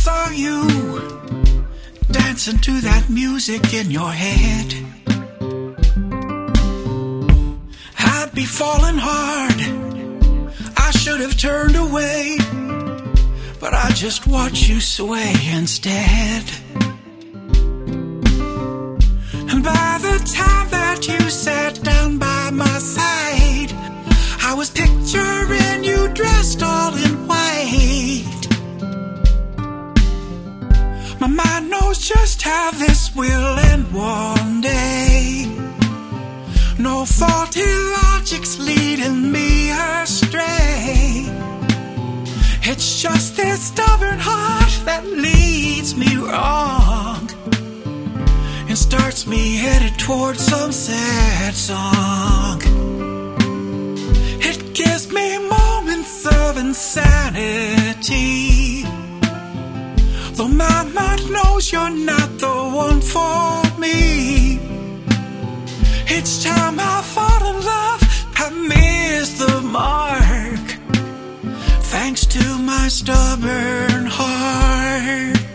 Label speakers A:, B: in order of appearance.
A: saw you dancing to that music in your head, I'd be falling hard. I should have turned away, but I just watch you sway instead. And by the time that you sat down by my side, I was picturing you dressed all in white. My mind knows just how this will end one day. No faulty logic's leading me astray. It's just this stubborn heart that leads me wrong and starts me headed towards some sad song. It gives me moments of insanity, though my mind knows you're not the one for me. Each time I fall in love, I miss the mark, thanks to my stubborn heart.